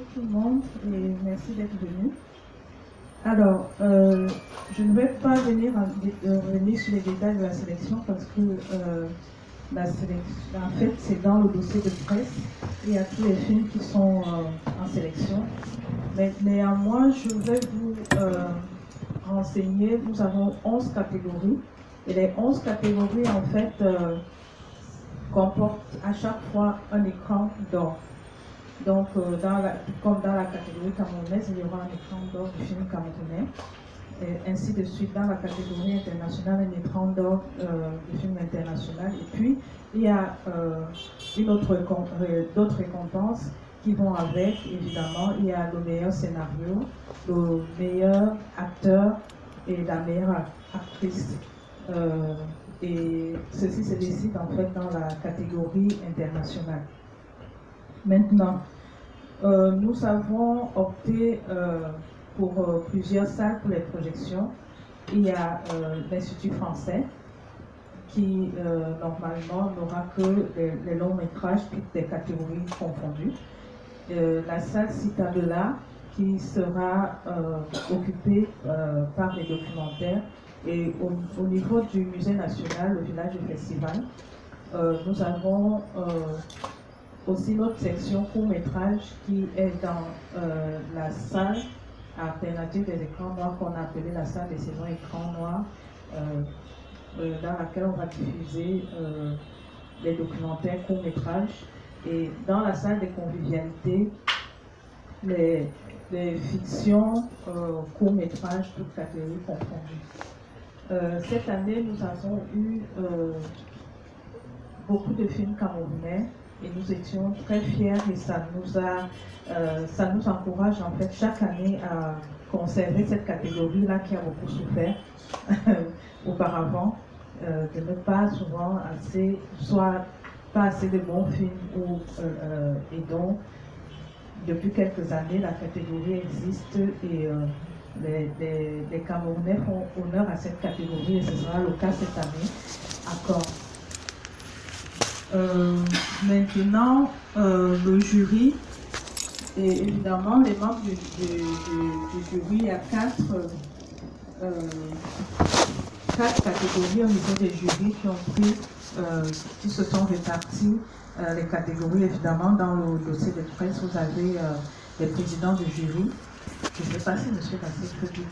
Bonjour tout le monde et merci d'être venu. Alors, je ne vais pas revenir sur les détails de la sélection parce que la sélection, en fait, c'est dans le dossier de presse. Il y a tous les films qui sont en sélection. Mais néanmoins, je vais vous renseigner. Nous avons 11 catégories. Et les 11 catégories, en fait, comportent à chaque fois un écran d'or. Donc, comme dans la catégorie camerounaise, il y aura un écran d'or du film camerounais. Et ainsi de suite, dans la catégorie internationale, un écran d'or du film international. Et puis, il y a d'autres récompenses qui vont avec, évidemment. Il y a le meilleur scénario, le meilleur acteur et la meilleure actrice. Et ceci se décide en fait dans la catégorie internationale. Maintenant, nous avons opté pour plusieurs salles pour les projections. Il y a l'Institut français qui normalement n'aura que les longs métrages, toutes les catégories confondues. La salle Citabella qui sera occupée par les documentaires. Et au niveau du Musée national, le village du festival, nous avons aussi notre section court-métrage qui est dans la salle alternative des écrans noirs qu'on a appelée la salle des saisons écrans noirs, dans laquelle on va diffuser les documentaires court-métrages. Et dans la salle des convivialités, les fictions court-métrages, toutes catégories confondues. Cette année, nous avons eu beaucoup de films camerounais et nous étions très fiers et ça nous encourage en fait chaque année à conserver cette catégorie-là qui a beaucoup souffert auparavant, de ne pas souvent soit pas assez de bons films et donc depuis quelques années la catégorie existe et les Camerounais font honneur à cette catégorie et ce sera le cas cette année à Caen. Maintenant, le jury, et évidemment les membres du jury, il y a quatre catégories au niveau des jurys qui se sont répartis les catégories. Évidemment, dans le dossier de presse, vous avez les présidents du jury. Je ne sais pas si M. Bassé peut dire